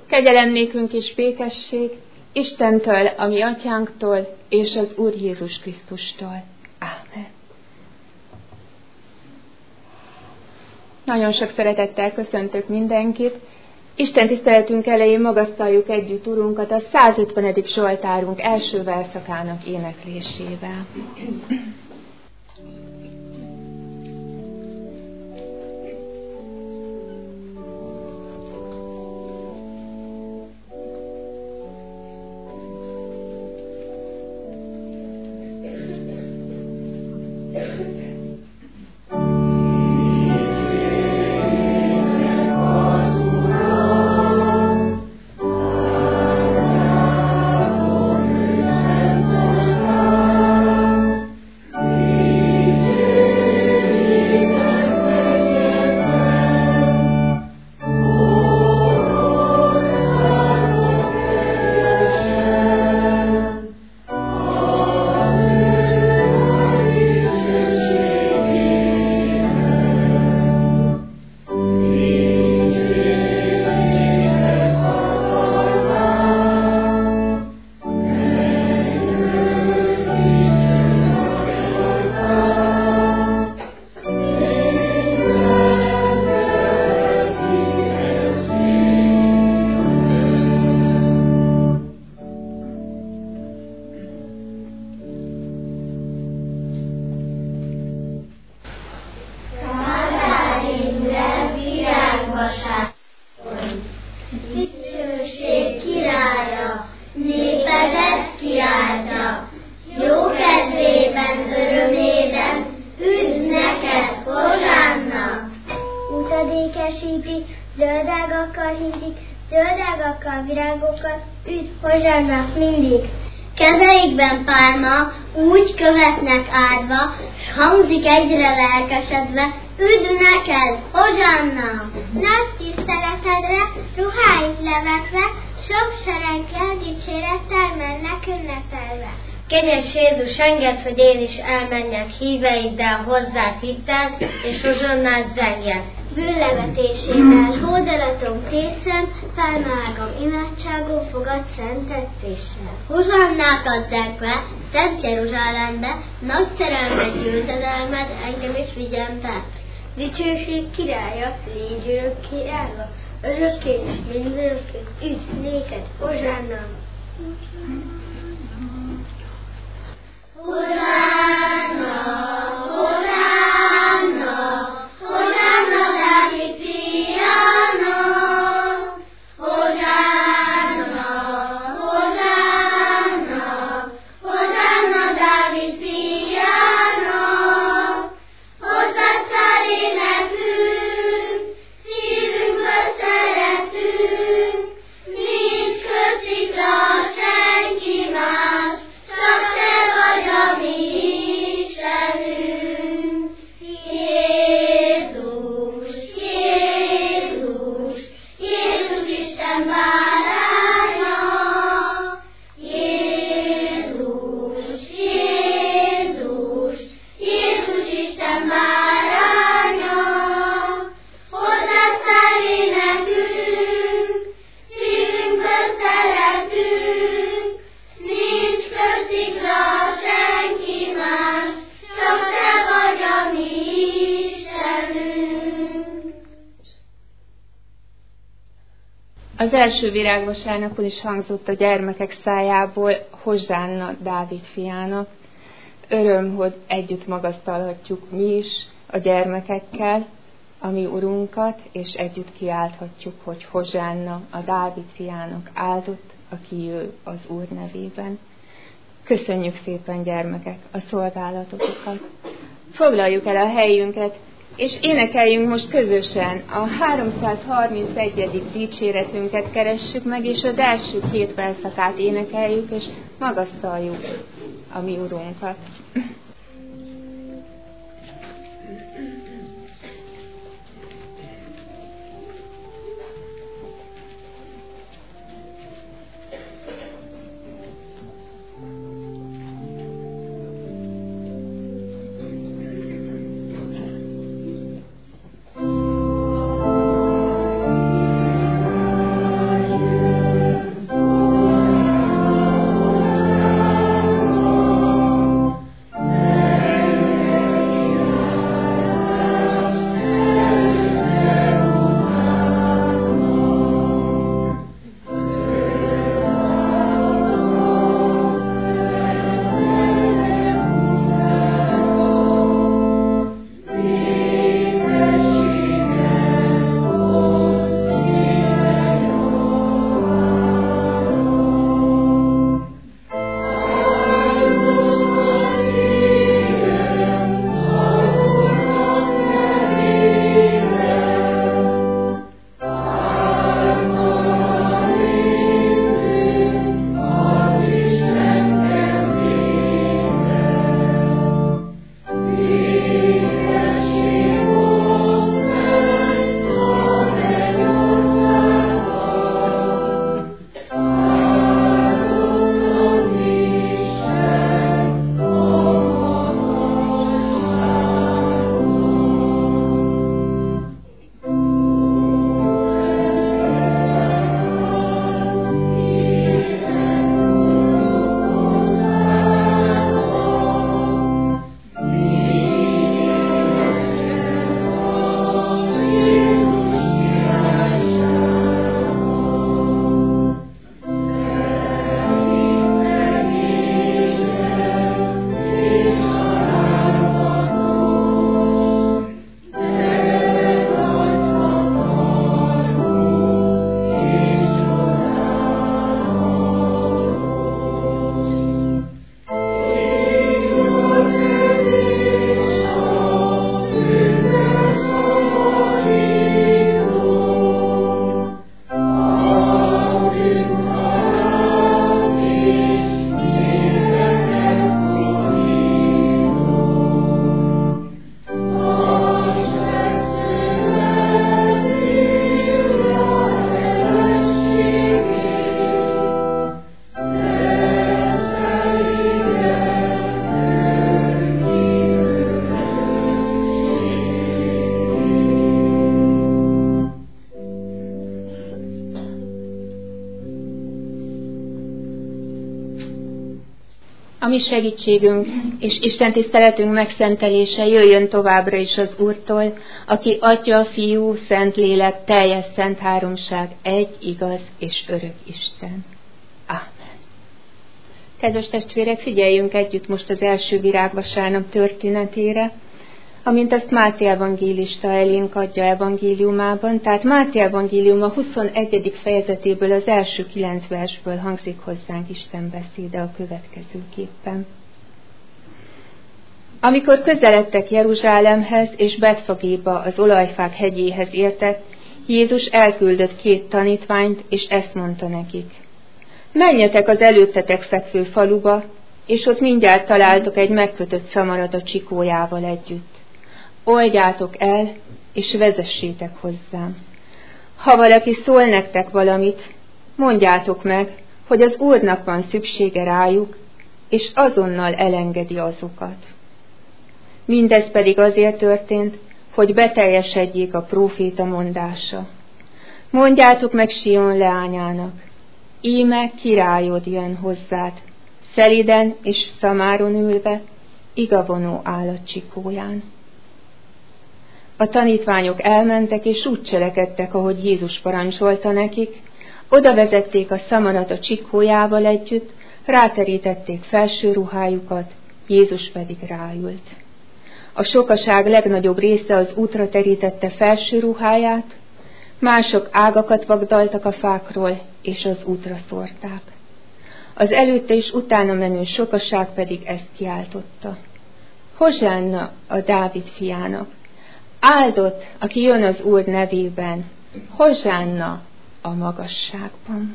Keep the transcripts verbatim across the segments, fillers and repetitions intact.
Kegyelem nékünk és békesség Istentől, a mi atyánktól, és az Úr Jézus Krisztustól. Ámen. Nagyon sok szeretettel köszöntök mindenkit. Isten tiszteletünk elején magasztaljuk együtt Urunkat a százötvenedik Zsoltárunk első verszakának éneklésével. Kezeikben pálma, úgy követnek áldva, s hangzik egyre lelkesedve, üdv neked, Hozsanna! Nagy tiszteletedre, ruháink levekve, sok sereggel dicsérettel mennek ünnepelve. Kegyes Jézus, engedd, hogy én is elmenjek híveiddel hozzá hittel, és Hozsannát zengjek. Bűnlevetésével, hódolatom készen, pálmaágam imádságom fogad szent tetszéssel. Hozsannát adzekve, Szent Jeruzsálembe, nagy szerelmed győzedelmed engem is vigyen be. Dicsőség királya, légy örökké állva, örökké és mindörökké, üdv néked, Hozsanna! Hozsanna, Hozsanna, Hozsanna Dávid fiának, Hozsanna, Hozsanna, Hozsanna Dávid fiának, hozzád száll énekünk, szívünkből szeretünk, nincs közszikla senki más, csak te vagy a mi Istenünk. Jézus, Jézus, Jézus Isten báránya. Jézus, Jézus, Jézus Isten báránya. Hozzád száll énekünk, szívünkből szeretünk, nincs közszikla senki más, csak te vagy a mi Istenünk. Az első virágvasárnapon is hangzott a gyermekek szájából Hozsánna Dávid fiának. Öröm, hogy együtt magasztalhatjuk mi is a gyermekekkel a mi Urunkat, és együtt kiálthatjuk, hogy Hozsánna a Dávid fiának, áldott, aki jő az Úr nevében. Köszönjük szépen, gyermekek, a szolgálatotokat. Foglaljuk el a helyünket, és énekeljünk most közösen a háromszázharmincegyedik dicséretünket keressük meg, és az első két verszakát énekeljük, és magasztaljuk a mi Urunkat. Hozsanna, A mi segítségünk és Isten tiszteletünk megszentelése jöjjön továbbra is az Úrtól, aki Atya, Fiú, Szentlélek, teljes szent háromság, egy igaz és örök Isten. Ámen. Kedves testvérek, figyeljünk együtt most az első virágvasárnap történetére, amint azt Máté evangélista elénk adja evangéliumában, tehát Máté evangéliuma huszonegyedik fejezetéből az első kilenc versből hangzik hozzánk Isten beszéde a következőképpen. Amikor közeledtek Jeruzsálemhez és Betfagéba az olajfák hegyéhez értek, Jézus elküldött két tanítványt, és ezt mondta nekik: menjetek az előttetek fekvő faluba, és ott mindjárt találtok egy megkötött szamarat a csikójával együtt. Oldjátok el, és vezessétek hozzám. Ha valaki szól nektek valamit, mondjátok meg, hogy az Úrnak van szüksége rájuk, és azonnal elengedi azokat. Mindez pedig azért történt, hogy beteljesedjék a próféta mondása. Mondjátok meg Sion leányának: íme királyod jön hozzád, szeliden és szamáron ülve, igavonó állat csikóján. A tanítványok elmentek, és úgy cselekedtek, ahogy Jézus parancsolta nekik. Oda vezették a szamarat a csikójával együtt, ráterítették felső ruhájukat, Jézus pedig ráült. A sokaság legnagyobb része az útra terítette felső ruháját, mások ágakat vagdaltak a fákról, és az útra szórták. Az előtte és utána menő sokaság pedig ezt kiáltotta: Hozsánna a Dávid fiának! Áldott, aki jön az Úr nevében, hozsánna a magasságban.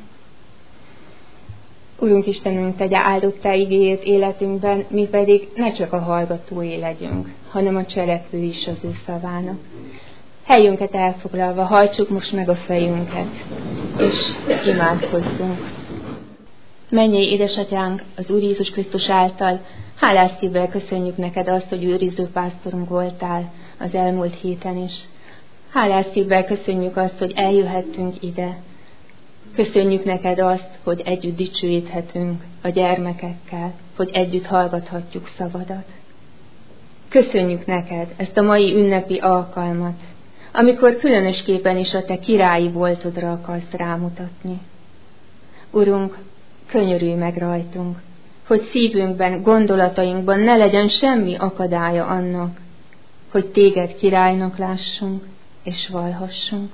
Urunk Istenünk, tegye áldottá igéjét életünkben, mi pedig ne csak a hallgatói legyünk, hanem a cselekvő is az ő szavának. Helyünket elfoglalva hajtsuk most meg a fejünket, és imádkozzunk. Mennyei édesatyánk, az Úr Jézus Krisztus által, hálás szívvel köszönjük neked azt, hogy őriző pásztorunk voltál az elmúlt héten is. Hálás szívvel köszönjük azt, hogy eljöhettünk ide. Köszönjük neked azt, hogy együtt dicsőíthetünk a gyermekekkel, hogy együtt hallgathatjuk szavadat. Köszönjük neked ezt a mai ünnepi alkalmat, amikor különösképpen is a te királyi voltodra akarsz rámutatni. Urunk, könyörülj meg rajtunk, hogy szívünkben, gondolatainkban ne legyen semmi akadálya annak, hogy téged királynak lássunk és vallhassunk.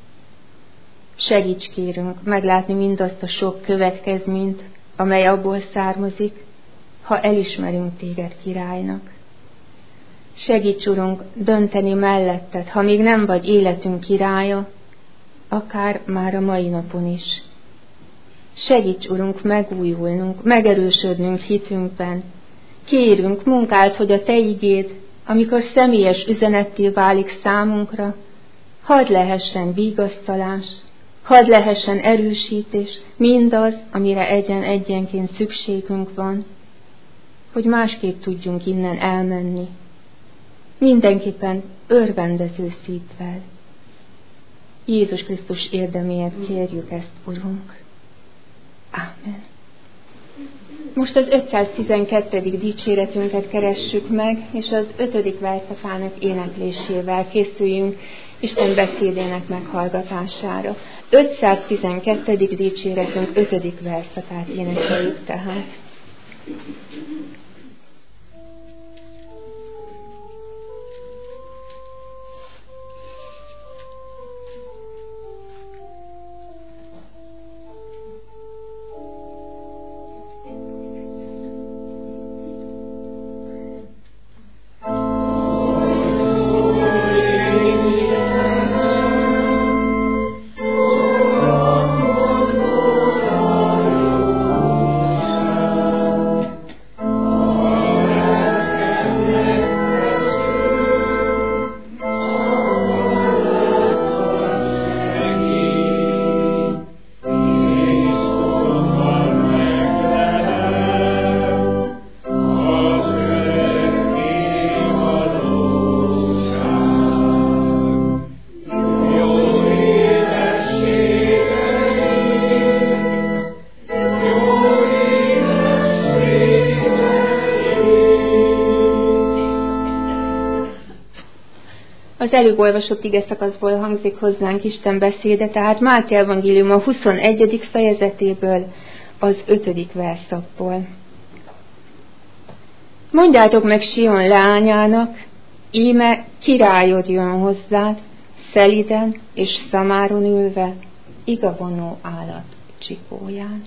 Segíts kérünk meglátni mindazt a sok következményt, amely abból származik, ha elismerünk téged királynak. Segíts, Urunk, dönteni melletted, ha még nem vagy életünk királya, akár már a mai napon is. Segíts, Urunk, megújulnunk, megerősödnünk hitünkben. Kérünk munkált, hogy a te igéd, amikor személyes üzenetté válik számunkra, hadd lehessen vigasztalás, hadd lehessen erősítés, mindaz, amire egyen-egyenként szükségünk van, hogy másképp tudjunk innen elmenni. Mindenképpen örvendező szívvel. Jézus Krisztus érdeméért kérjük ezt, Urunk. Ámen. Most az ötszáztizenkettedik dicséretünket keressük meg, és az ötödik verszakának éneklésével készüljünk Isten beszédének meghallgatására. ötszáztizenkettedik dicséretünk ötödik verszakát énekeljük tehát. Oh Az előbb olvasott igeszakaszból hangzik hozzánk Isten beszéde, tehát Máté evangélium a huszonegyedik fejezetéből, az ötödik verszakból. Mondjátok meg Sion leányának, íme királyod jön hozzád, szeliden és szamáron ülve, igavonó állat csipóján.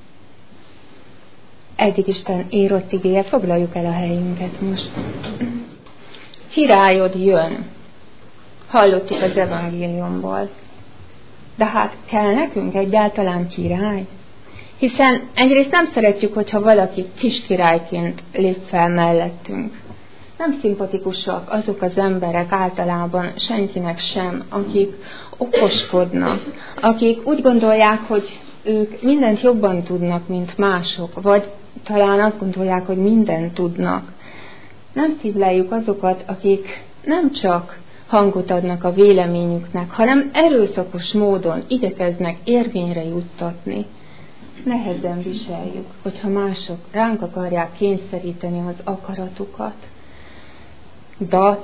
Eddig Isten írott igéje, foglaljuk el a helyünket most. Királyod jön. Hallottuk az evangéliumból. De hát kell nekünk egyáltalán király? Hiszen egyrészt nem szeretjük, hogyha valaki kis királyként lép fel mellettünk. Nem szimpatikusak azok az emberek általában senkinek sem, akik okoskodnak, akik úgy gondolják, hogy ők mindent jobban tudnak, mint mások, vagy talán azt gondolják, hogy mindent tudnak. Nem szívleljük azokat, akik nem csak hangot adnak a véleményüknek, hanem erőszakos módon igyekeznek érvényre juttatni. Nehezen viseljük, hogyha mások ránk akarják kényszeríteni az akaratukat. Dac,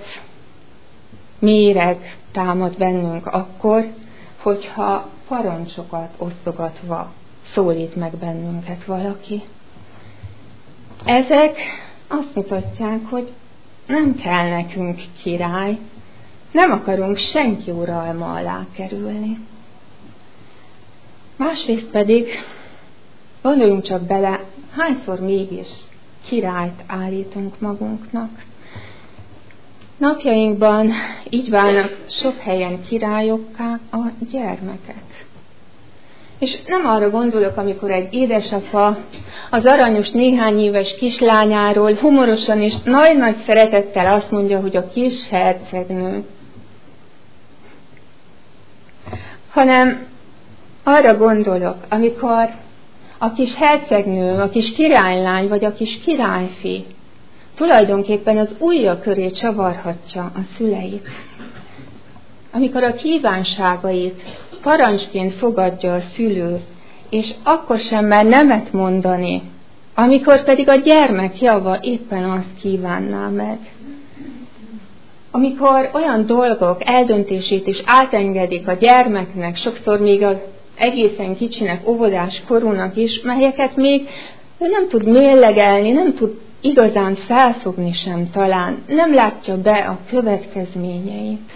méreg támad bennünk akkor, hogyha parancsokat osztogatva szólít meg bennünket valaki. Ezek azt mutatják, hogy nem kell nekünk király, nem akarunk senki uralma alá kerülni. Másrészt pedig gondoljunk csak bele, hányszor mégis királyt állítunk magunknak. Napjainkban így válnak sok helyen királyokká a gyermekek. És nem arra gondolok, amikor egy édesapa az aranyos néhány éves kislányáról humorosan és nagy-nagy szeretettel azt mondja, hogy a kis hercegnő. Hanem arra gondolok, amikor a kis hercegnő, a kis királylány vagy a kis királyfi tulajdonképpen az ujja köré csavarhatja a szüleit. Amikor a kívánságait parancsként fogadja a szülő, és akkor sem mer nemet mondani, amikor pedig a gyermek java éppen azt kívánná meg. Amikor olyan dolgok eldöntését is átengedik a gyermeknek, sokszor még az egészen kicsinek, óvodás korúnak is, melyeket még ő nem tud mérlegelni, nem tud igazán felfogni sem talán, nem látja be a következményeit.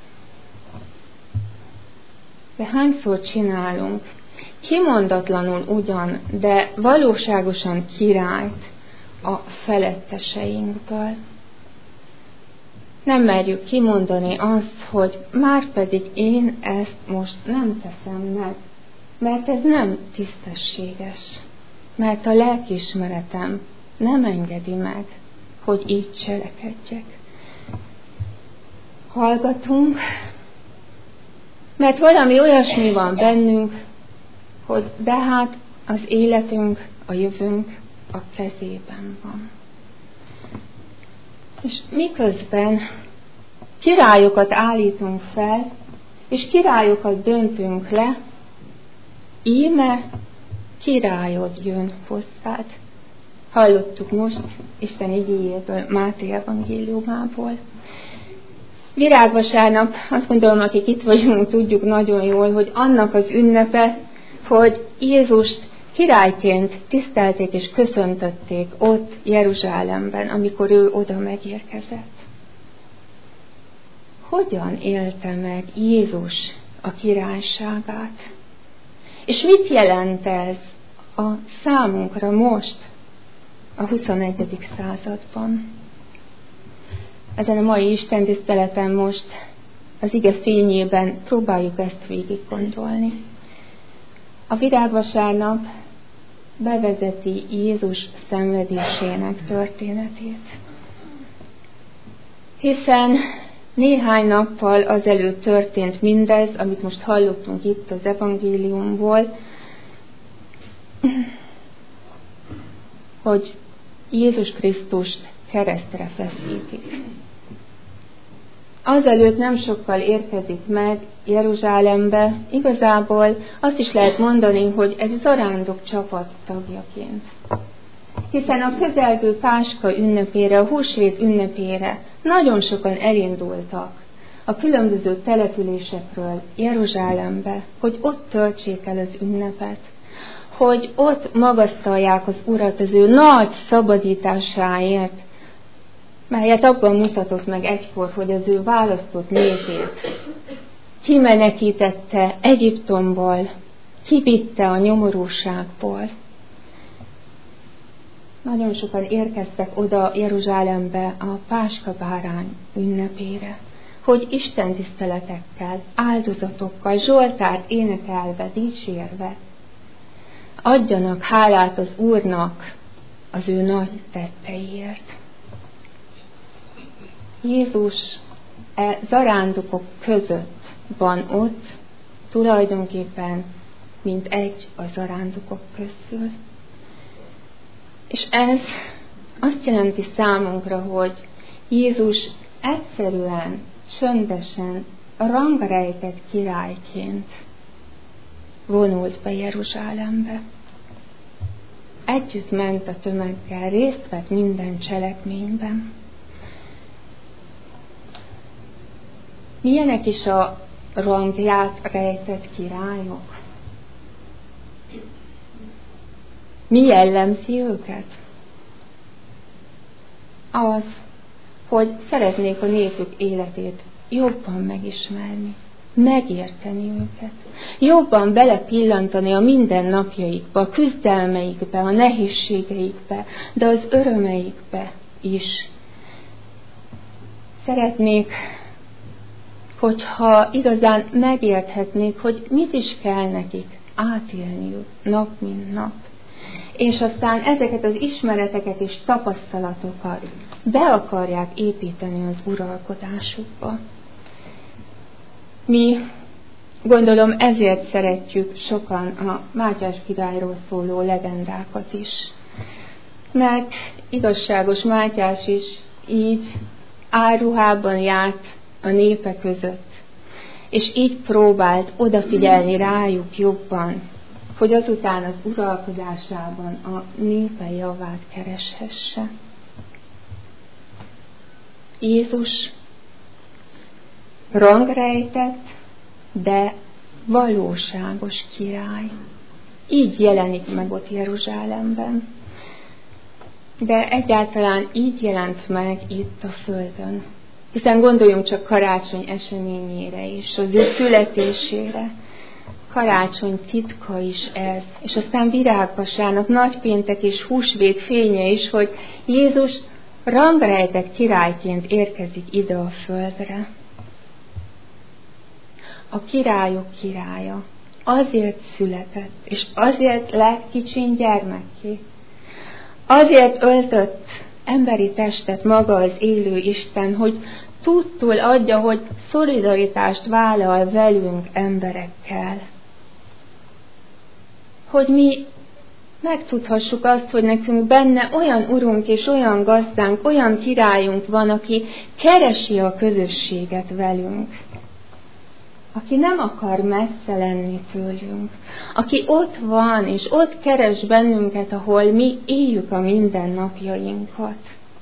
De hányszor csinálunk kimondatlanul ugyan, de valóságosan királyt a feletteseinkből. Nem merjük kimondani azt, hogy már pedig én ezt most nem teszem meg, mert ez nem tisztességes, mert a lelkiismeretem nem engedi meg, hogy így cselekedjek. Hallgatunk, mert valami olyasmi van bennünk, hogy de hát az életünk, a jövőnk a kezében van. És miközben királyokat állítunk fel, és királyokat döntünk le, íme királyod jön hozzád. Hallottuk most Isten igéjéből, Máté evangéliumából. Virágvasárnap, azt gondolom, akik itt vagyunk, tudjuk nagyon jól, hogy annak az ünnepe, hogy Jézust királyként tisztelték és köszöntötték ott Jeruzsálemben, amikor ő oda megérkezett. Hogyan élte meg Jézus a királyságát? És mit jelent ez a számunkra most, a huszonegyedik században? Ezen a mai istentiszteleten most az ige fényében próbáljuk ezt végig gondolni. A virágvasárnap bevezeti Jézus szenvedésének történetét. Hiszen néhány nappal azelőtt történt mindez, amit most hallottunk itt az evangéliumból, hogy Jézus Krisztust keresztre feszítik. Azelőtt nem sokkal érkezik meg Jeruzsálembe, igazából azt is lehet mondani, hogy egy zarándok csapat tagjaként. Hiszen a közelgő Páska ünnepére, a húsvét ünnepére nagyon sokan elindultak a különböző településekről Jeruzsálembe, hogy ott töltsék el az ünnepet, hogy ott magasztalják az Urat az ő nagy szabadításáért, melyet abban mutatott meg egykor, hogy az ő választott népét kimenekítette Egyiptomból, kivitte a nyomorúságból. Nagyon sokan érkeztek oda Jeruzsálembe a Páskabárány ünnepére, hogy Isten tiszteletekkel, áldozatokkal, zsoltárt énekelve, dicsérve adjanak hálát az Úrnak az ő nagy tetteiért. Jézus e zarándokok között van ott, tulajdonképpen, mint egy a zarándokok közül. És ez azt jelenti számunkra, hogy Jézus egyszerűen, csöndesen, rangrejtett királyként vonult be Jeruzsálembe. Együtt ment a tömeggel, részt vett minden cselekményben. Milyenek is a rangját rejtett királyok? Mi jellemzi őket? Az, hogy szeretnék a népük életét jobban megismerni, megérteni őket, jobban belepillantani a mindennapjaikba, a küzdelmeikbe, a nehézségeikbe, de az örömeikbe is. Szeretnék, hogyha igazán megérthetnék, hogy mit is kell nekik átélniük nap mint nap. És aztán ezeket az ismereteket és tapasztalatokat be akarják építeni az uralkodásukba. Mi, gondolom, ezért szeretjük sokan a Mátyás királyról szóló legendákat is. Mert igazságos Mátyás is így álruhában járt a népe között, és így próbált odafigyelni rájuk jobban, hogy azután az uralkodásában a népe javát kereshesse. Jézus rangrejtett, de valóságos király. Így jelenik meg ott Jeruzsálemben. De egyáltalán így jelent meg itt a földön. Hiszen gondoljunk csak karácsony eseményére is, az ő születésére. Karácsony titka is ez, és aztán virágvasárnap, nagypéntek és húsvét fénye is, hogy Jézus rangrejtett királyként érkezik ide a földre. A királyok királya azért született, és azért lett kicsin gyermekké. Azért öltött emberi testet maga az élő Isten, hogy tudtul adja, hogy szolidaritást vállal velünk emberekkel. Hogy mi megtudhassuk azt, hogy nekünk benne olyan urunk és olyan gazdánk, olyan királyunk van, aki keresi a közösséget velünk. Aki nem akar messze lenni tőlünk. Aki ott van, és ott keres bennünket, ahol mi éljük a mindennapjainkat.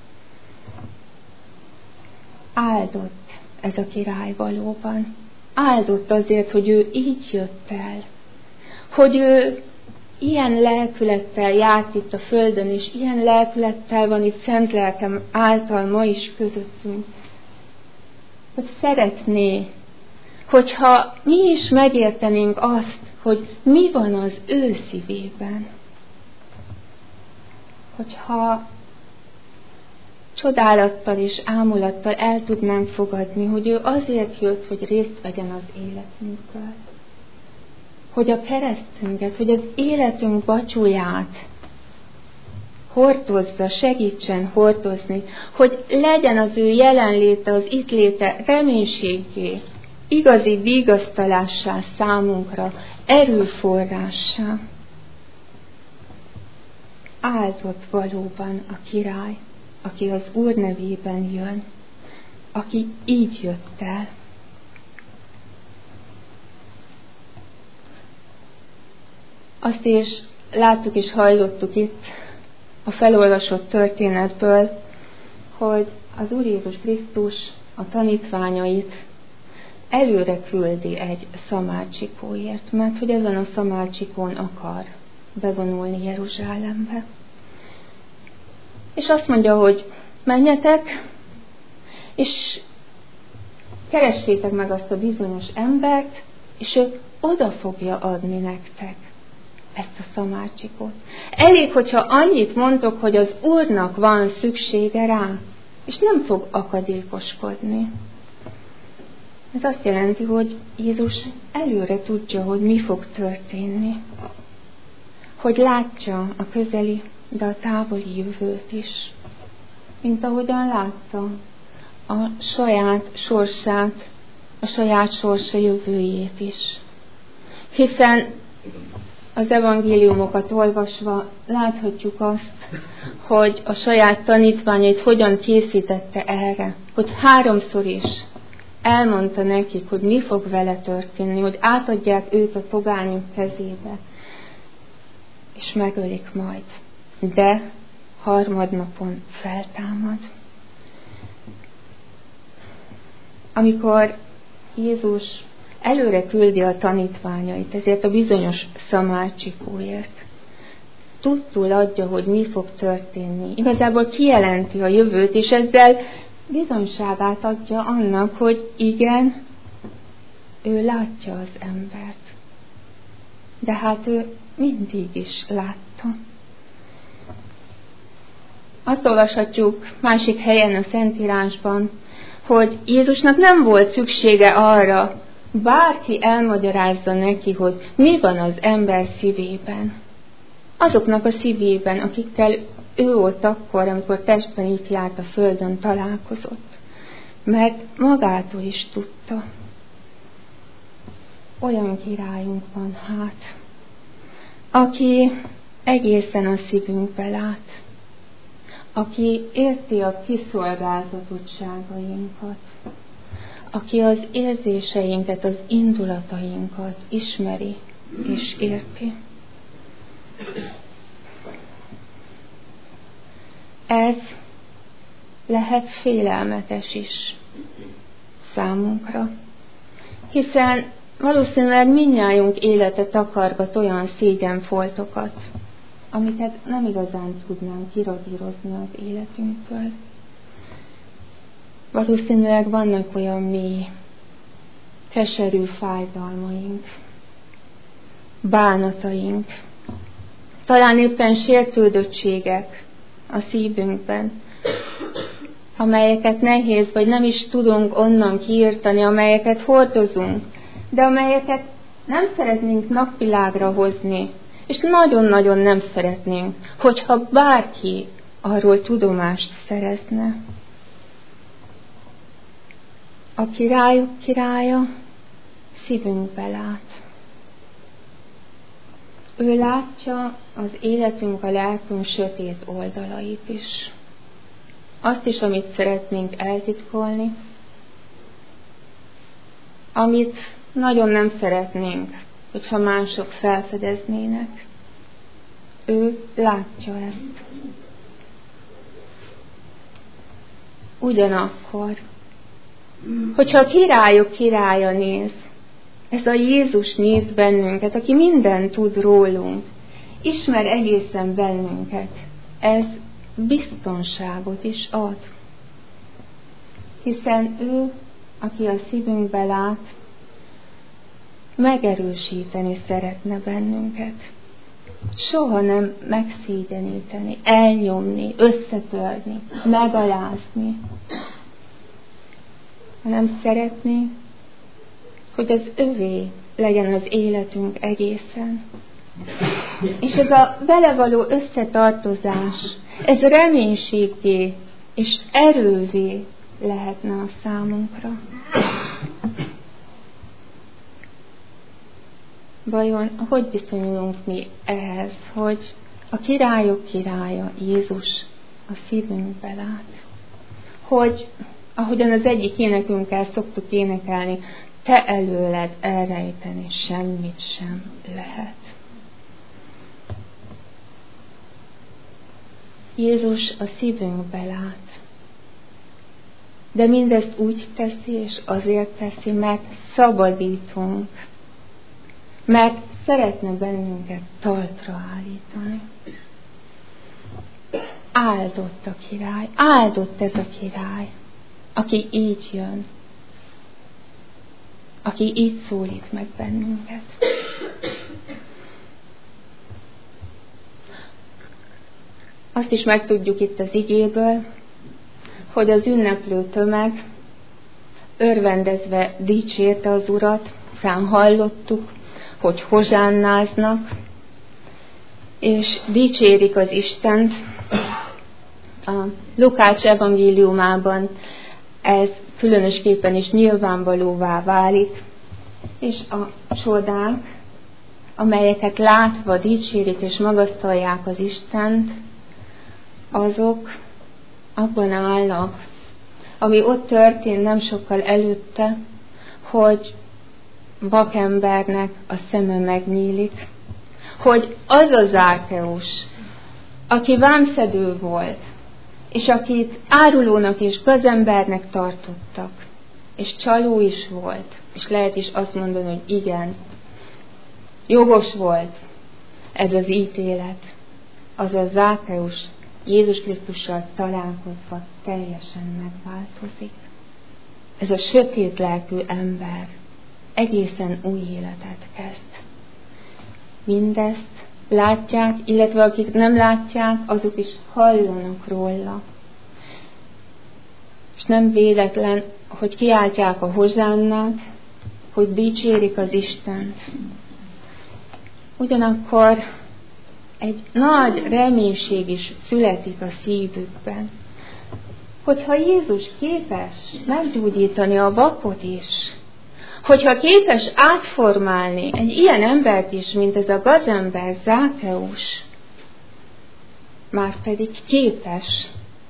Áldott ez a király valóban. Áldott azért, hogy ő így jött el. Hogy ő ilyen lelkülettel járt itt a földön, és ilyen lelkülettel van itt Szent Lelkem által ma is közöttünk. Hogy szeretné, hogyha mi is megértenénk azt, hogy mi van az ő szívében. Hogyha csodálattal és ámulattal el tudnánk fogadni, hogy ő azért jött, hogy részt vegyen az életünkkel. Hogy a keresztünket, hogy az életünk bacsúját hordozza, segítsen hordozni, hogy legyen az ő jelenléte, az itt léte reménységgé, igazi vigasztalássá számunkra, erőforrássá. Áldott valóban a király, aki az Úr nevében jön, aki így jött el. Azt is láttuk és hallottuk itt a felolvasott történetből, hogy az Úr Jézus Krisztus a tanítványait előre küldi egy szamárcsikóért, mert hogy ezen a szamárcsikón akar bevonulni Jeruzsálembe. És azt mondja, hogy menjetek, és keressétek meg azt a bizonyos embert, és ő oda fogja adni nektek ezt a szamárcsikót. Elég, hogyha annyit mondtok, hogy az Úrnak van szüksége rá, és nem fog akadékoskodni. Ez azt jelenti, hogy Jézus előre tudja, hogy mi fog történni. Hogy látja a közeli, de a távoli jövőt is. Mint ahogyan látta a saját sorsát, a saját sorsa jövőjét is. Hiszen az evangéliumokat olvasva láthatjuk azt, hogy a saját tanítványait hogyan készítette erre, hogy háromszor is elmondta nekik, hogy mi fog vele történni, hogy átadják őt a pogányok kezébe, és megölik majd. De harmadnapon feltámad. Amikor Jézus előre küldi a tanítványait, ezért a bizonyos szamárcsikóért, tudtul adja, hogy mi fog történni. Igazából kijelenti a jövőt, és ezzel bizonyságát adja annak, hogy igen, ő látja az embert. De hát ő mindig is látta. Azt olvashatjuk másik helyen a Szentírásban, hogy Jézusnak nem volt szüksége arra, bárki elmagyarázza neki, hogy mi van az ember szívében. Azoknak a szívében, akikkel ő ott akkor, amikor testben itt járt a földön, találkozott. Mert magától is tudta. Olyan királyunk van hát, aki egészen a szívünkbe lát, aki érti a kiszolgáltatottságainkat, aki az érzéseinket, az indulatainkat ismeri és érti. Ez lehet félelmetes is számunkra, hiszen valószínűleg mindnyájunk élete takargat olyan szégyenfoltokat, amiket nem igazán tudnánk kiradírozni az életünkből. Valószínűleg vannak olyan mély, keserű fájdalmaink, bánataink, talán éppen sértődöttségek a szívünkben, amelyeket nehéz, vagy nem is tudunk onnan kiirtani, amelyeket hordozunk, de amelyeket nem szeretnénk napvilágra hozni, és nagyon-nagyon nem szeretnénk, hogyha bárki arról tudomást szerezne. A királyok királya szívünkbe lát. Ő látja az életünk, a lelkünk sötét oldalait is. Azt is, amit szeretnénk eltitkolni, amit nagyon nem szeretnénk, hogyha mások felfedeznének. Ő látja ezt. Ugyanakkor, hogyha a királyok királya néz, ez a Jézus néz bennünket, aki mindent tud rólunk, ismer egészen bennünket, ez biztonságot is ad. Hiszen ő, aki a szívünkbe lát, megerősíteni szeretne bennünket. Soha nem megszégyeníteni, elnyomni, összetörni, megalázni, hanem szeretné, hogy az övé legyen az életünk egészen. És ez a vele való összetartozás, ez reménységgé és erővé lehetne a számunkra. Vajon hogy viszonyulunk mi ehhez, hogy a királyok királya Jézus a szívünkbe lát? Hogy, ahogyan az egyik énekünkkel szoktuk énekelni, te előled elrejteni semmit sem lehet. Jézus a szívünkbe lát. De mindezt úgy teszi, és azért teszi, mert szabadítunk. Mert szeretne bennünket talpra állítani. Áldott a király, áldott ez a király, aki így jön, aki így szólít meg bennünket. Azt is megtudjuk itt az igéből, hogy az ünneplő tömeg örvendezve dicsérte az Urat, hiszen hallottuk, hogy hozsánnáznak, és dicsérik az Istent. A Lukács evangéliumában ez különösképpen is nyilvánvalóvá válik, és a csodák, amelyeket látva dicsérik és magasztalják az Istent, azok abban állnak, ami ott történt nem sokkal előtte, hogy vakembernek a szeme megnyílik, hogy az a Zákeus, aki vámszedő volt, és akit árulónak és gazembernek tartottak, és csaló is volt, és lehet is azt mondani, hogy igen, jogos volt ez az ítélet, az a Zákeus Jézus Krisztussal találkozva teljesen megváltozik. Ez a sötét lelkű ember egészen új életet kezd. Mindezt látják, illetve akik nem látják, azok is hallanak róla. És nem véletlen, hogy kiáltják a hozsánnát, hogy dicsérik az Istent. Ugyanakkor egy nagy reménység is születik a szívükben, hogyha Jézus képes meggyógyítani a vakot is, hogyha képes átformálni egy ilyen embert is, mint ez a gazember Zákeus, már pedig képes,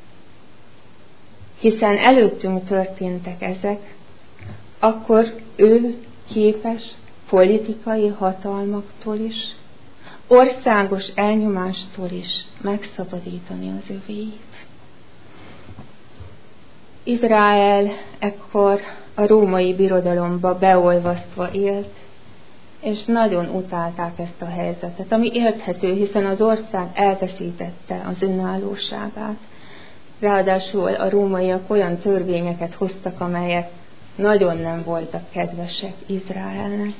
hiszen előttünk történtek ezek, akkor ő képes politikai hatalmaktól is, országos elnyomástól is megszabadítani az övéit. Izrael ekkor a római birodalomba beolvasztva élt, és nagyon utálták ezt a helyzetet, ami érthető, hiszen az ország elveszítette az önállóságát. Ráadásul a rómaiak olyan törvényeket hoztak, amelyek nagyon nem voltak kedvesek Izraelnek.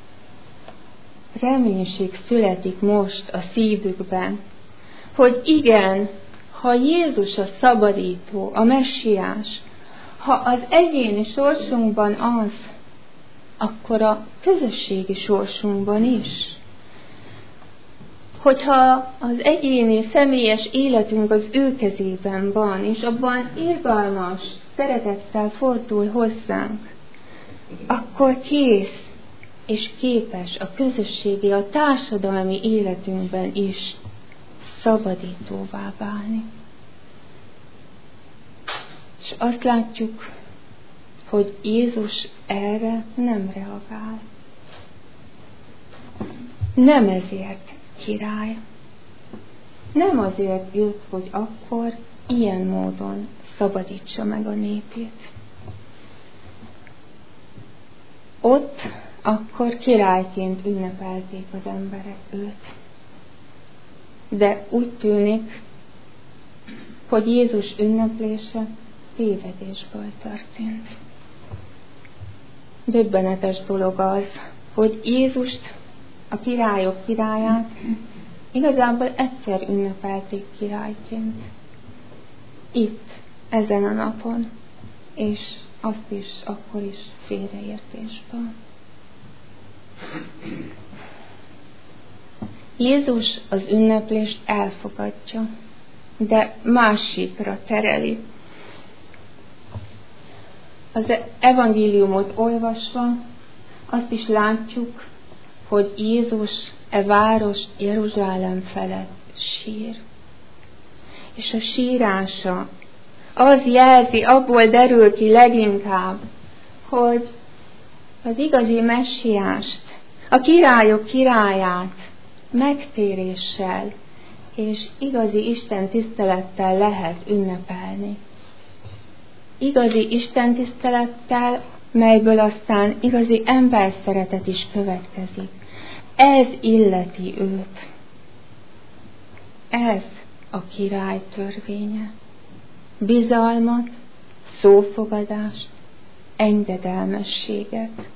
Reménység születik most a szívükben, hogy igen, ha Jézus a szabadító, a messiás, ha az egyéni sorsunkban az, akkor a közösségi sorsunkban is. Hogyha az egyéni, személyes életünk az ő kezében van, és abban irgalmas szeretettel fordul hozzánk, akkor kész és képes a közösségi, a társadalmi életünkben is szabadítóvá válni. És azt látjuk, hogy Jézus erre nem reagál. Nem ezért király. Nem azért jött, hogy akkor ilyen módon szabadítsa meg a népét. Ott akkor királyként ünnepelték az emberek őt. De úgy tűnik, hogy Jézus ünneplése tévedésből történt. Döbbenetes dolog az, hogy Jézust, a királyok királyát igazából egyszer ünnepelték királyként. Itt, ezen a napon, és azt is, akkor is félreértésből. Jézus az ünneplést elfogadja, de másikra tereli. Az evangéliumot olvasva azt is látjuk, hogy Jézus e város Jeruzsálem felett sír. És a sírása az jelzi, abból derül ki leginkább, hogy az igazi messiást, a királyok királyát megtéréssel és igazi Isten tisztelettel lehet ünnepelni. igazi istentisztelettel, melyből aztán igazi emberszeretet is következik. Ez illeti őt. Ez a király törvénye. Bizalmat, szófogadást, engedelmességet.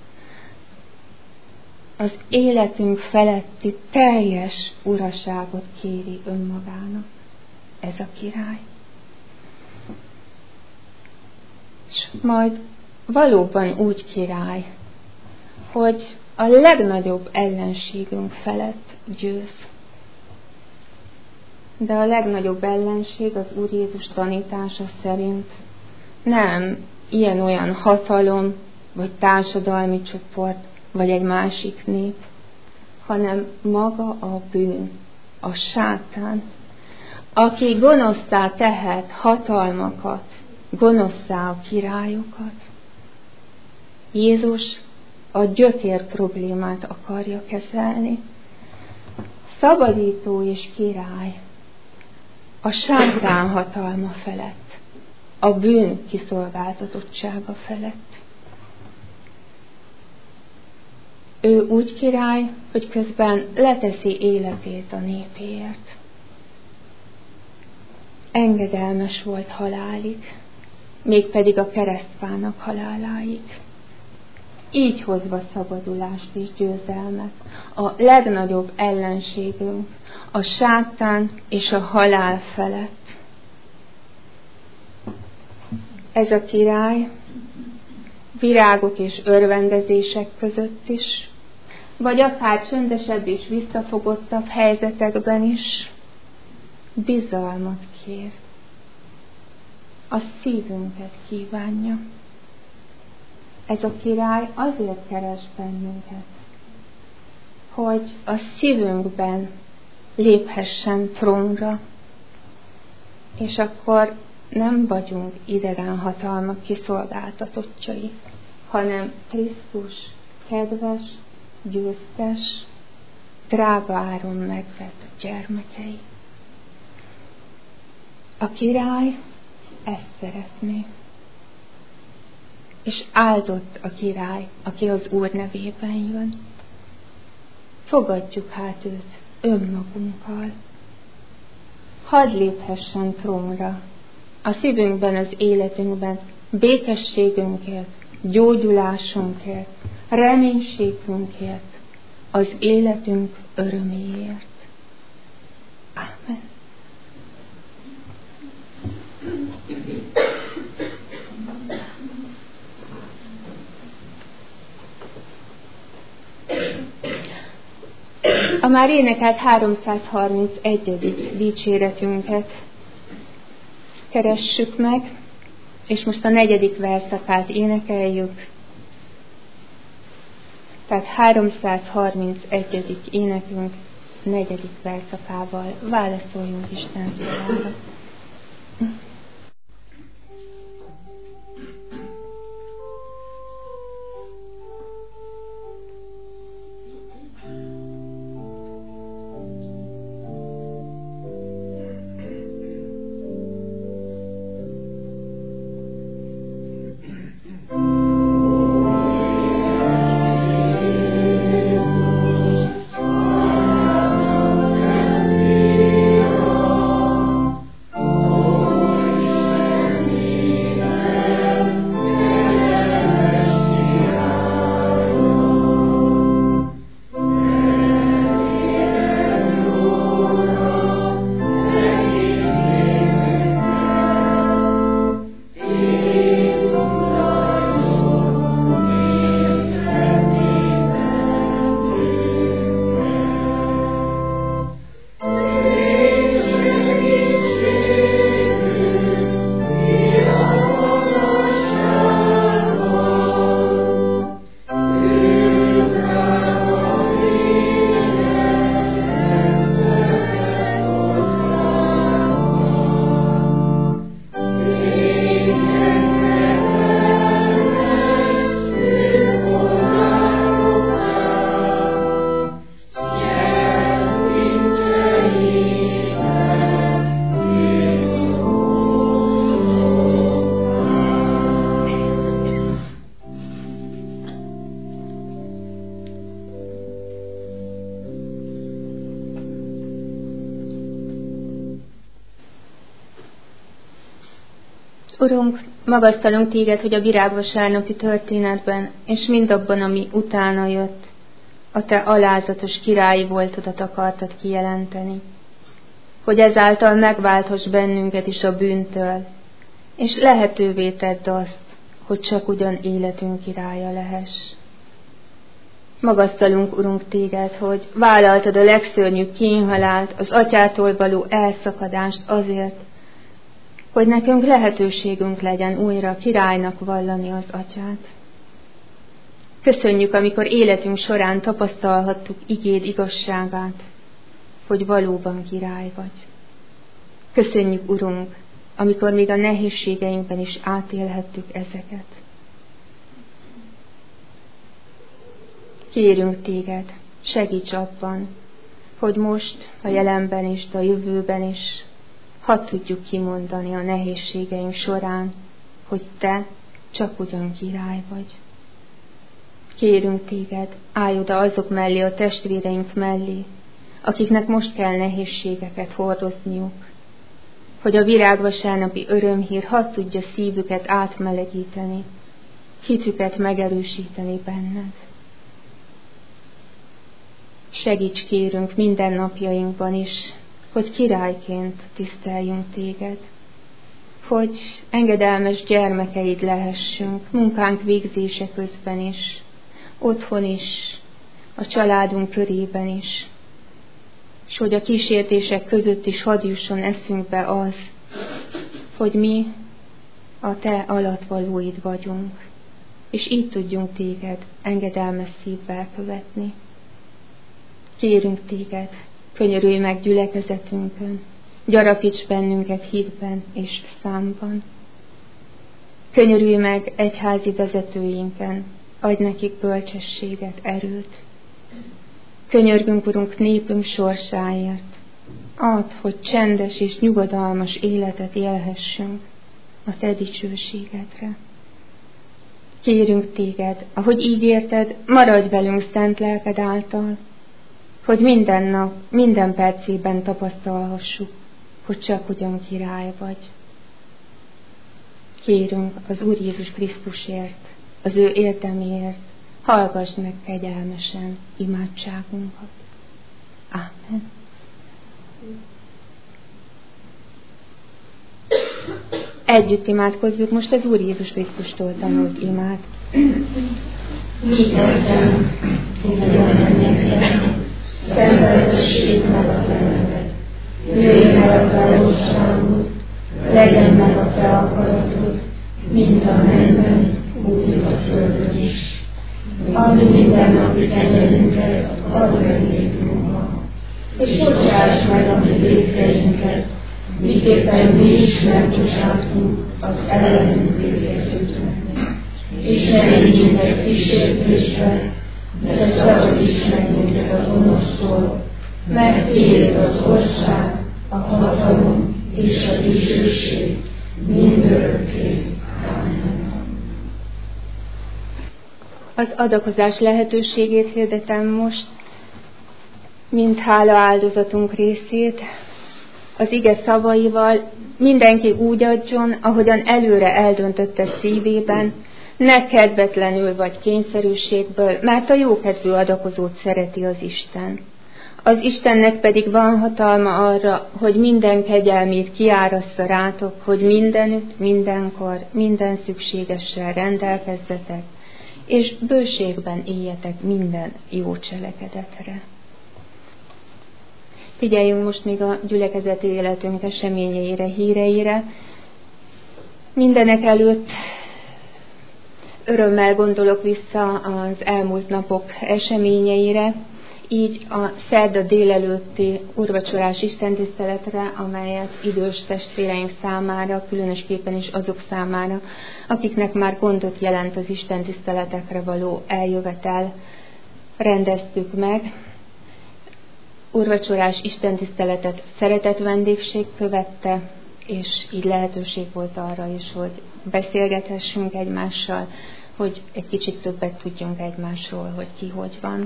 Az életünk feletti teljes uraságot kéri önmagának ez a király. És majd valóban úgy király, hogy a legnagyobb ellenségünk felett győz. De a legnagyobb ellenség az Úr Jézus tanítása szerint nem ilyen-olyan hatalom, vagy társadalmi csoport, vagy egy másik nép, hanem maga a bűn, a sátán, aki gonosztá tehet hatalmakat, gonosztá a királyokat. Jézus a gyökér problémát akarja kezelni. Szabadító és király a sátán hatalma felett, a bűn kiszolgáltatottsága felett. Ő úgy király, hogy közben leteszi életét a népéért. Engedelmes volt halálig, mégpedig a keresztfának haláláig. Így hozva szabadulást és győzelmet a legnagyobb ellenségünk, a sátán és a halál felett. Ez a király virágok és örvendezések között is, vagy akár csöndesebb és visszafogottabb helyzetekben is bizalmat kér. A szívünket kívánja. Ez a király azért keres bennünket, hogy a szívünkben léphessen trónra, és akkor nem vagyunk idegen hatalmak kiszolgáltatottjai, hanem Krisztus kedves, győztes, drága áron megvett gyermekei. A király ezt szeretné. És áldott a király, aki az Úr nevében jön. Fogadjuk hát őt önmagunkkal. Hadd léphessen trónra a szívünkben, az életünkben, békességünkért, gyógyulásunkért, reménységünkért, az életünk öröméért. Ámen. A már énekelt háromszázharmincegyedik dicséretünket keressük meg, és most a negyedik verszakát énekeljük. Tehát háromszázharmincegyedik énekünk negyedik verszakával válaszoljunk Isten szavára. Oh Urunk, magasztalunk Téged, hogy a virágvasárnapi történetben, és mindabban, ami utána jött, a Te alázatos királyi voltodat akartad kijelenteni, hogy ezáltal megválthass bennünket is a bűntől, és lehetővé tedd azt, hogy csak ugyan életünk királya lehess. Magasztalunk, Urunk, Téged, hogy vállaltad a legszörnyűbb kínhalált, az Atyától való elszakadást azért, hogy nekünk lehetőségünk legyen újra királynak vallani az Atyát. Köszönjük, amikor életünk során tapasztalhattuk igéd igazságát, hogy valóban király vagy. Köszönjük, Urunk, amikor még a nehézségeinkben is átélhettük ezeket. Kérünk Téged, segíts abban, hogy most, a jelenben is, de a jövőben is, hadd tudjuk kimondani a nehézségeink során, hogy Te csak ugyan király vagy. Kérünk Téged, állj oda azok mellé, a testvéreink mellé, akiknek most kell nehézségeket hordozniuk, hogy a virágvasárnapi örömhír hadd tudja szívüket átmelegíteni, hitüket megerősíteni benned. Segíts, kérünk, minden napjainkban is, hogy királyként tiszteljünk Téged, hogy engedelmes gyermekeid lehessünk munkánk végzése közben is, otthon is, a családunk körében is, és hogy a kísértések között is hadd jusson eszünkbe az, hogy mi a Te alattvalóid vagyunk, és így tudjunk Téged engedelmes szívvel követni. Kérünk Téged, könyörülj meg gyülekezetünkön, gyarapíts bennünket hitben és számban. Könyörülj meg egyházi vezetőinken, adj nekik bölcsességet, erőt. Könyörgünk, Urunk, népünk sorsáért. Add, hogy csendes és nyugodalmas életet élhessünk a Te dicsőségedre. Kérünk Téged, ahogy ígérted, maradj velünk szent lelked által, hogy minden nap, minden percében tapasztalhassuk, hogy csak ugyan király vagy. Kérünk az Úr Jézus Krisztusért, az ő érdeméért, hallgass meg kegyelmesen imádságunkat. Ámen. Együtt imádkozzuk most az Úr Jézus Krisztustól tanult imát. Mi Atyánk, ki a mennyekben, szenteltessék meg a Te neved. Jöjjön el a Te országod, legyen meg a Te akaratod, mint a mennyben, úgy a földön is. Add mindennapi kenyerünket, add meg nékünk ma, és bocsáss meg a mi vétkeinket, miképpen mi is megbocsátunk az ellenünk vétkezőknek. És ne légy minket kísértésbe, de szabadíts meg minket a gonosztól, mert Tiéd az ország, a hatalom és a dicsőség mindörökké. Amen. Az adakozás lehetőségét hirdetem most, mint hála áldozatunk részét, az ige szavaival: mindenki úgy adjon, ahogyan előre eldöntötte szívében, ne kedvetlenül vagy kényszerűségből, mert a jókedvű adakozót szereti az Isten. Az Istennek pedig van hatalma arra, hogy minden kegyelmét kiárassza rátok, hogy mindenütt, mindenkor, minden szükségessel rendelkezzetek, és bőségben éljetek minden jó cselekedetre. Figyeljünk most még a gyülekezeti életünk eseményeire, híreire. Mindenek előtt örömmel gondolok vissza az elmúlt napok eseményeire, így a szerda délelőtti úrvacsorás istentiszteletre, amelyet idős testvéreink számára, különösképpen is azok számára, akiknek már gondot jelent az istentiszteletekre való eljövetel, rendeztük meg. Úrvacsorás istentiszteletet szeretett vendégség követte, és így lehetőség volt arra is, hogy beszélgethessünk egymással, hogy egy kicsit többet tudjunk egymásról, hogy ki hogy van.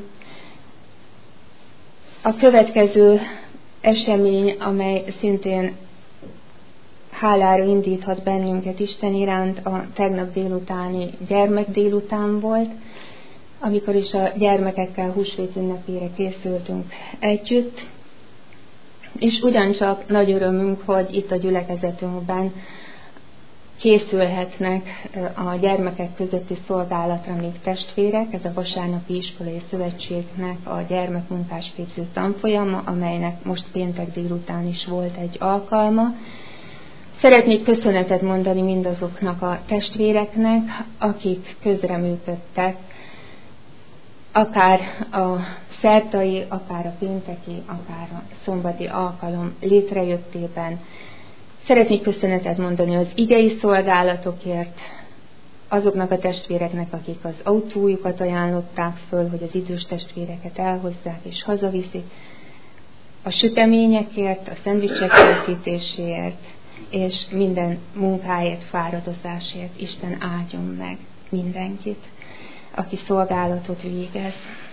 A következő esemény, amely szintén hálára indíthat bennünket Isten iránt a tegnap délutáni gyermek délután volt, amikor is a gyermekekkel húsvét ünnepére készültünk együtt, és ugyancsak nagy örömünk, hogy itt a gyülekezetünkben készülhetnek a gyermekek közötti szolgálatra még testvérek. Ez a Vasárnapi Iskolai Szövetségnek a gyermekmunkásképző tanfolyama, amelynek most péntek délután is volt egy alkalma. Szeretnék köszönetet mondani mindazoknak a testvéreknek, akik közreműködtek, akár a szerdai, akár a pénteki, akár a szombati alkalom létrejöttében. Szeretnék köszönetet mondani az igei szolgálatokért, azoknak a testvéreknek, akik az autójukat ajánlották föl, hogy az idős testvéreket elhozzák és hazaviszik, a süteményekért, a szendvicsek készítéséért, és minden munkáért, fáradozásért. Isten áldjon meg mindenkit, aki szolgálatot végez.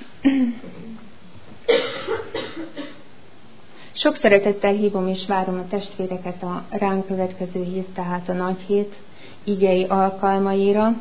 Sok szeretettel hívom és várom a testvéreket a ránk következő hét, tehát a nagy hét igei alkalmaira.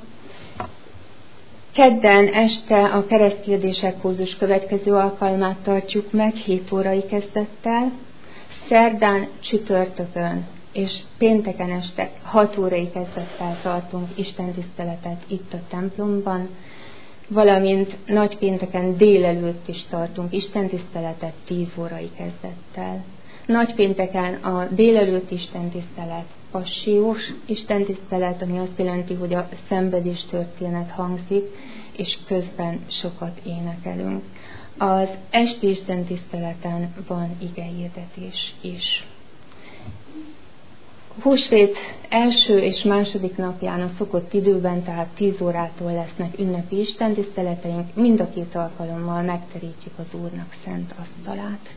Kedden este a keresztkérdések kurzus következő alkalmát tartjuk meg, hét órai kezdettel. Szerdán, csütörtökön és pénteken este hat órai kezdettel tartunk istentiszteletet itt a templomban, valamint nagypénteken délelőtt is tartunk istentiszteletet tíz órai kezdettel. Nagypénteken a délelőtt istentisztelet passiós istentisztelet, ami azt jelenti, hogy a szenvedés történet hangzik, és közben sokat énekelünk. Az esti istentiszteleten van igehirdetés is. Húsvét első és második napján a szokott időben, tehát tíz órától lesznek ünnepi istentiszteleteink, mind a két alkalommal megterítjük az Úrnak szent asztalát.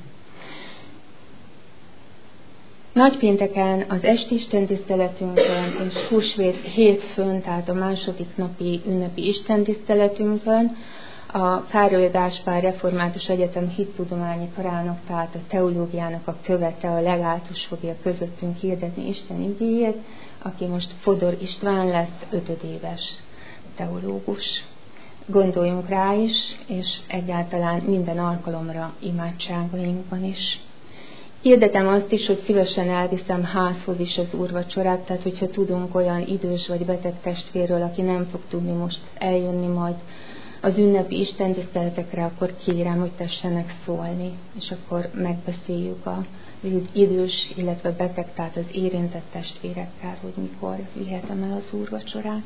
Nagypénteken az esti istentiszteletünkön és húsvét hétfőn, tehát a második napi ünnepi istentiszteletünkön a Károly Gáspár Református Egyetem hittudományi karának, tehát a teológiának a követe, a legátus fogja közöttünk hirdetni Isten igéjét, aki most Fodor István lesz, ötödéves teológus. Gondoljunk rá is, és egyáltalán minden alkalomra imádságainkban is. Hirdetem azt is, hogy szívesen elviszem házhoz is az úrvacsorát, tehát hogyha tudunk olyan idős vagy beteg testvérről, aki nem fog tudni most eljönni majd az ünnepi istentiszteletekre, akkor kérem, hogy tessenek szólni, és akkor megbeszéljük az idős, illetve beteg, tehát az érintett testvérekkel, hogy mikor vihetem el az úrvacsorát.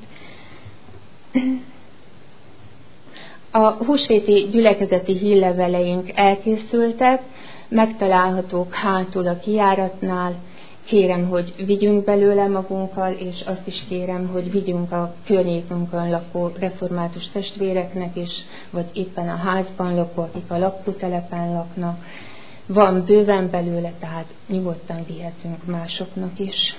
A húsvéti gyülekezeti hírleveleink elkészültek, megtalálhatók hátul a kijáratnál. Kérem, hogy vigyünk belőle magunkkal, és azt is kérem, hogy vigyünk a környékünkön lakó református testvéreknek is, vagy éppen a házban lakó, akik a lakótelepen laknak. Van bőven belőle, tehát nyugodtan vihetünk másoknak is.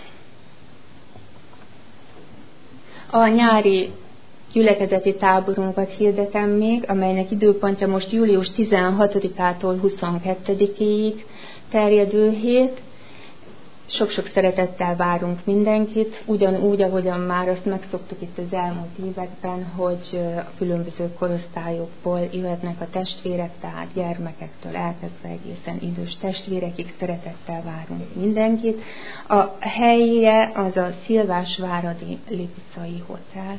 A nyári gyülekezeti táborunkat hirdetem még, amelynek időpontja most július tizenhatodikától huszonkettedikéig terjedő hét. Sok-sok szeretettel várunk mindenkit, ugyanúgy, ahogyan már azt megszoktuk itt az elmúlt években, hogy a különböző korosztályokból jöhetnek a testvérek, tehát gyermekektől elkezdve egészen idős testvérekig, szeretettel várunk mindenkit. A helye az a Szilvásváradi Lipicai Hotel.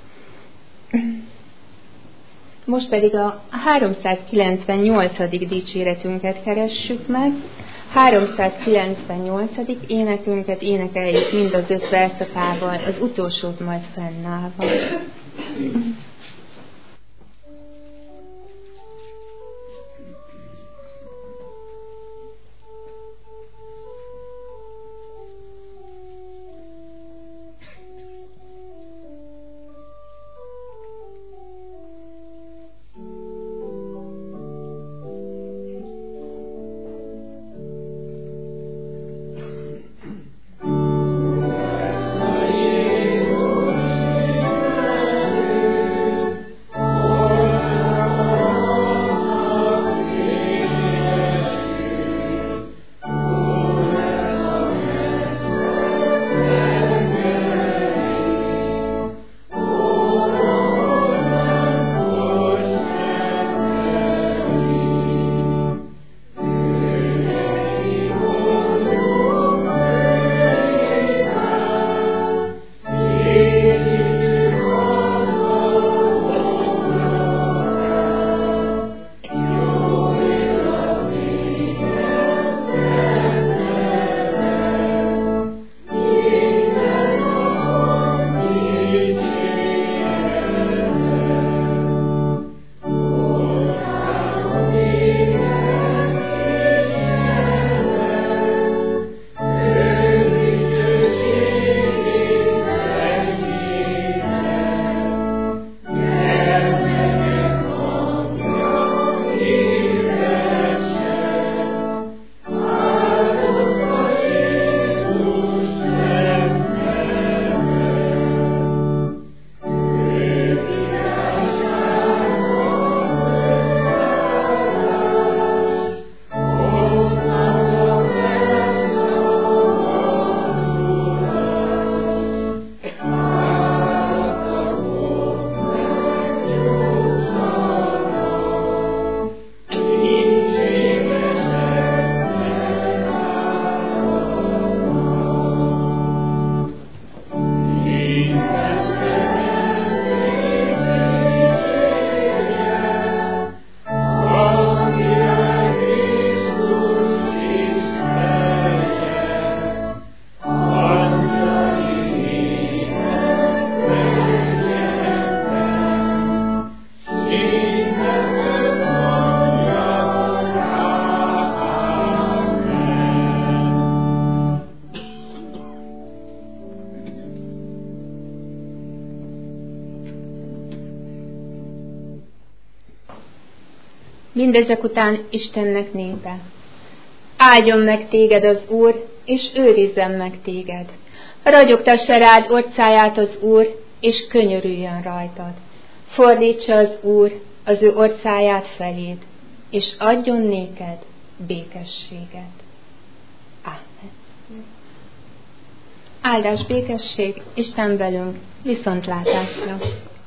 Most pedig a háromszázkilencvennyolcadik dicséretünket keressük meg. háromszázkilencvennyolcadik énekünket énekeljük mind az öt verszakával, az utolsót majd fennállva. Amen. Mindezek után Istennek népe. Áldjon meg téged az Úr, és őrizzen meg téged. Ragyogtassa rád orcáját az Úr, és könyörüljön rajtad. Fordítsa az Úr az ő orcáját feléd, és adjon néked békességet. Ámen. Áldás, békesség, Isten velünk, viszontlátásra!